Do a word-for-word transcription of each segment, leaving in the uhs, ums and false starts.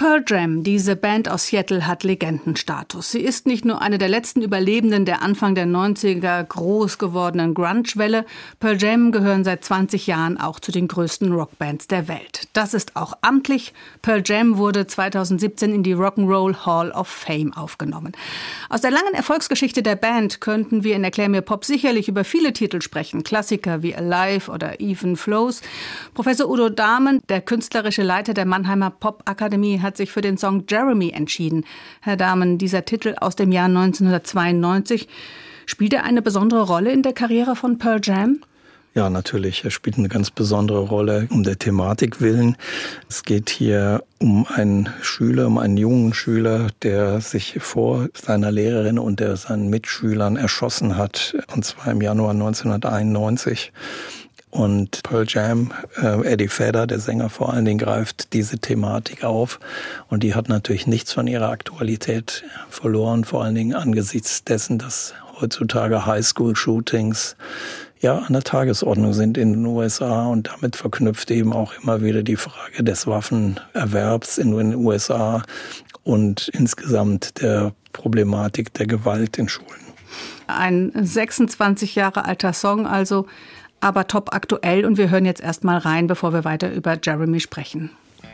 Pearl Jam, diese Band aus Seattle, hat Legendenstatus. Sie ist nicht nur eine der letzten Überlebenden der Anfang der neunziger groß gewordenen Grunge-Welle. Pearl Jam gehören seit zwanzig Jahren auch zu den größten Rockbands der Welt. Das ist auch amtlich. Pearl Jam wurde zweitausendsiebzehn in die Rock'n'Roll Hall of Fame aufgenommen. Aus der langen Erfolgsgeschichte der Band könnten wir in Erklär mir Pop sicherlich über viele Titel sprechen. Klassiker wie Alive oder Even Flows. Professor Udo Dahmen, der künstlerische Leiter der Mannheimer Popakademie, hat sich für den Song Jeremy entschieden. Herr Dahmen, dieser Titel aus dem Jahr neunzehnhundertzweiundneunzig, spielt er eine besondere Rolle in der Karriere von Pearl Jam? Ja, natürlich. Er spielt eine ganz besondere Rolle um der Thematik willen. Es geht hier um einen Schüler, um einen jungen Schüler, der sich vor seiner Lehrerin und der seinen Mitschülern erschossen hat, und zwar im Januar neunzehnhunderteinundneunzig. Und Pearl Jam, äh, Eddie Vedder, der Sänger vor allen Dingen, greift diese Thematik auf. Und die hat natürlich nichts von ihrer Aktualität verloren, vor allen Dingen angesichts dessen, dass heutzutage Highschool-Shootings ja an der Tagesordnung sind in den U S A. Und damit verknüpft eben auch immer wieder die Frage des Waffenerwerbs in den U S A und insgesamt der Problematik der Gewalt in Schulen. Ein sechsundzwanzig Jahre alter Song, also aber top aktuell, und wir hören jetzt erst mal rein, bevor wir weiter über Jeremy sprechen.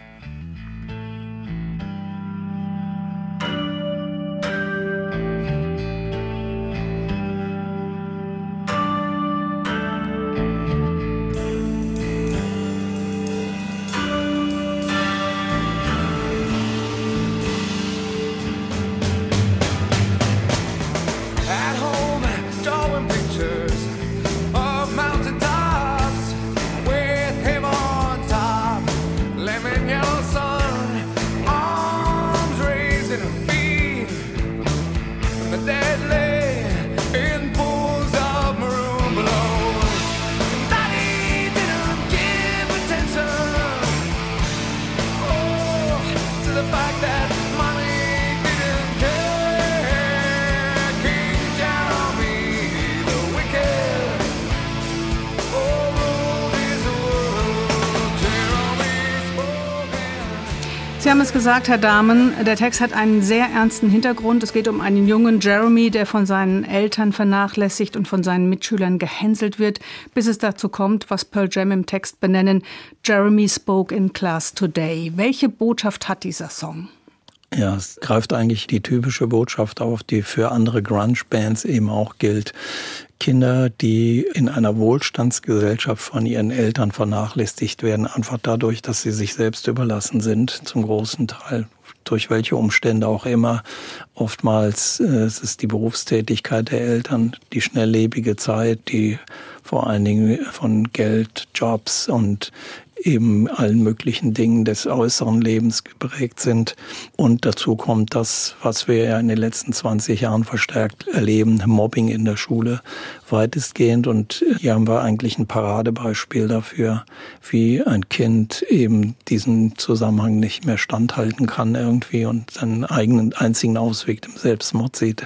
Sie haben es gesagt, Herr Dahmen, der Text hat einen sehr ernsten Hintergrund. Es geht um einen jungen Jeremy, der von seinen Eltern vernachlässigt und von seinen Mitschülern gehänselt wird, bis es dazu kommt, was Pearl Jam im Text benennen: Jeremy spoke in class today. Welche Botschaft hat dieser Song? Ja, es greift eigentlich die typische Botschaft auf, die für andere Grunge-Bands eben auch gilt. Kinder, die in einer Wohlstandsgesellschaft von ihren Eltern vernachlässigt werden, einfach dadurch, dass sie sich selbst überlassen sind, zum großen Teil, durch welche Umstände auch immer. Oftmals äh, es ist die Berufstätigkeit der Eltern, die schnelllebige Zeit, die vor allen Dingen von Geld, Jobs und eben allen möglichen Dingen des äußeren Lebens geprägt sind. Und dazu kommt das, was wir ja in den letzten zwanzig Jahren verstärkt erleben, Mobbing in der Schule weitestgehend. Und hier haben wir eigentlich ein Paradebeispiel dafür, wie ein Kind eben diesen Zusammenhang nicht mehr standhalten kann irgendwie und seinen eigenen einzigen Ausweg im Selbstmord sieht.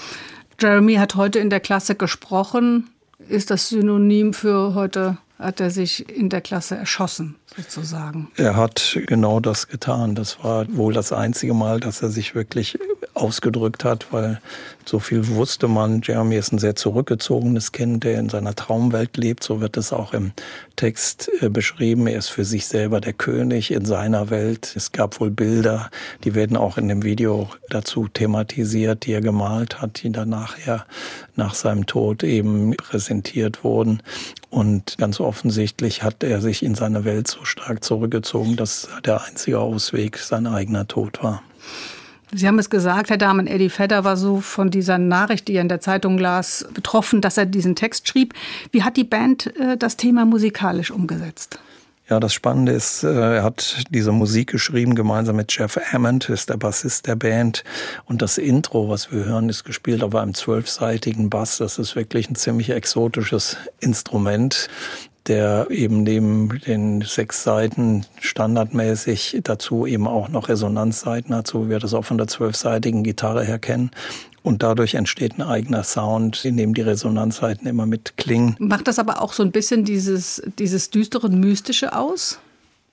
Jeremy hat heute in der Klasse gesprochen. Ist das Synonym für heute? Hat er sich in der Klasse erschossen, sozusagen? Er hat genau das getan. Das war wohl das einzige Mal, dass er sich wirklich ausgedrückt hat, weil so viel wusste man. Jeremy ist ein sehr zurückgezogenes Kind, der in seiner Traumwelt lebt. So wird es auch im Text beschrieben. Er ist für sich selber der König in seiner Welt. Es gab wohl Bilder, die werden auch in dem Video dazu thematisiert, die er gemalt hat, die dann nachher nach seinem Tod eben präsentiert wurden. Und ganz offensichtlich hat er sich in seine Welt so stark zurückgezogen, dass der einzige Ausweg sein eigener Tod war. Sie haben es gesagt, Herr Dahmen, Eddie Vedder war so von dieser Nachricht, die er in der Zeitung las, betroffen, dass er diesen Text schrieb. Wie hat die Band äh, das Thema musikalisch umgesetzt? Ja, das Spannende ist, er hat diese Musik geschrieben, gemeinsam mit Jeff Hammond, ist der Bassist der Band. Und das Intro, was wir hören, ist gespielt auf einem zwölfsaitigen Bass. Das ist wirklich ein ziemlich exotisches Instrument, der eben neben den sechs Saiten standardmäßig dazu eben auch noch Resonanzsaiten hat, so wie wir das auch von der zwölfsaitigen Gitarre her kennen. Und dadurch entsteht ein eigener Sound, in dem die Resonanzsaiten immer mitklingen. Macht das aber auch so ein bisschen dieses, dieses düstere, mystische aus?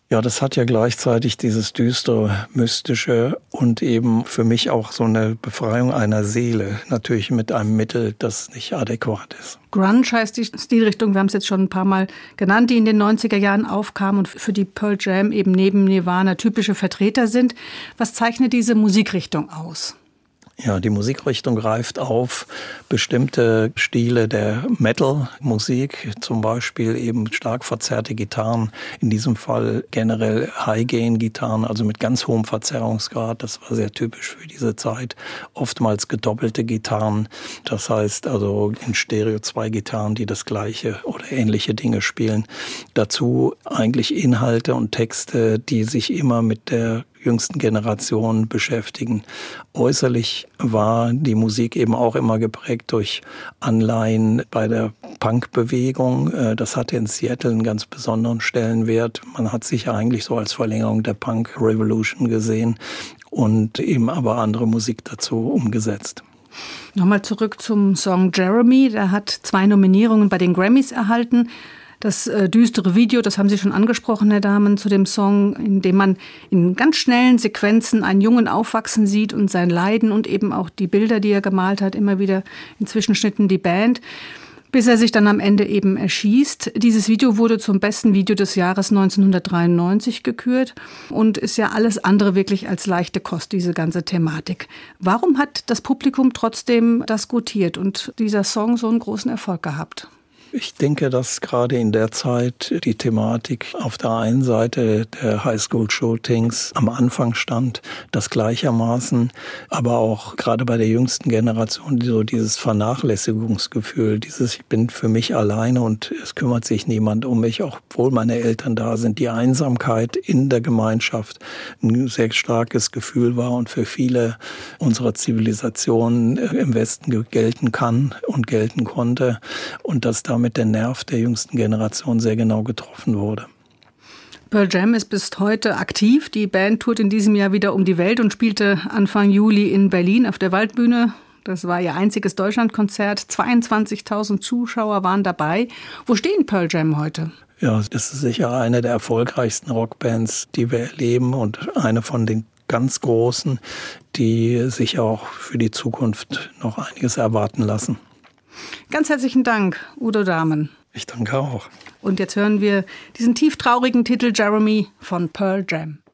Ja, das hat ja gleichzeitig dieses düstere, mystische und eben für mich auch so eine Befreiung einer Seele, natürlich mit einem Mittel, das nicht adäquat ist. Grunge heißt die Stilrichtung, wir haben es jetzt schon ein paar Mal genannt, die in den neunziger Jahren aufkam und für die Pearl Jam eben neben Nirvana typische Vertreter sind. Was zeichnet diese Musikrichtung aus? Ja, die Musikrichtung greift auf bestimmte Stile der Metal-Musik, zum Beispiel eben stark verzerrte Gitarren, in diesem Fall generell High-Gain-Gitarren, also mit ganz hohem Verzerrungsgrad, das war sehr typisch für diese Zeit, oftmals gedoppelte Gitarren, das heißt also in Stereo zwei Gitarren, die das gleiche oder ähnliche Dinge spielen. Dazu eigentlich Inhalte und Texte, die sich immer mit der jüngsten Generation beschäftigen. Äußerlich war die Musik eben auch immer geprägt durch Anleihen bei der Punk-Bewegung. Das hatte in Seattle einen ganz besonderen Stellenwert. Man hat sich ja eigentlich so als Verlängerung der Punk-Revolution gesehen und eben aber andere Musik dazu umgesetzt. Nochmal zurück zum Song Jeremy. Der hat zwei Nominierungen bei den Grammys erhalten. Das äh, düstere Video, das haben Sie schon angesprochen, Herr Dahmen, zu dem Song, in dem man in ganz schnellen Sequenzen einen Jungen aufwachsen sieht und sein Leiden und eben auch die Bilder, die er gemalt hat, immer wieder in Zwischenschnitten die Band, bis er sich dann am Ende eben erschießt. Dieses Video wurde zum besten Video des Jahres neunzehnhundertdreiundneunzig gekürt und ist ja alles andere wirklich als leichte Kost, diese ganze Thematik. Warum hat das Publikum trotzdem das gutiert und dieser Song so einen großen Erfolg gehabt? Ich denke, dass gerade in der Zeit die Thematik auf der einen Seite der Highschool-Shootings am Anfang stand, das gleichermaßen, aber auch gerade bei der jüngsten Generation so dieses Vernachlässigungsgefühl, dieses ich bin für mich alleine und es kümmert sich niemand um mich, obwohl meine Eltern da sind. Die Einsamkeit in der Gemeinschaft ein sehr starkes Gefühl war und für viele unserer Zivilisationen im Westen gelten kann und gelten konnte und dass da mit der Nerv der jüngsten Generation sehr genau getroffen wurde. Pearl Jam ist bis heute aktiv. Die Band tourt in diesem Jahr wieder um die Welt und spielte Anfang Juli in Berlin auf der Waldbühne. Das war ihr einziges Deutschlandkonzert. zweiundzwanzigtausend Zuschauer waren dabei. Wo stehen Pearl Jam heute? Ja, das ist sicher eine der erfolgreichsten Rockbands, die wir erleben und eine von den ganz großen, die sich auch für die Zukunft noch einiges erwarten lassen. Ganz herzlichen Dank, Udo Dahmen. Ich danke auch. Und jetzt hören wir diesen tieftraurigen Titel Jeremy von Pearl Jam.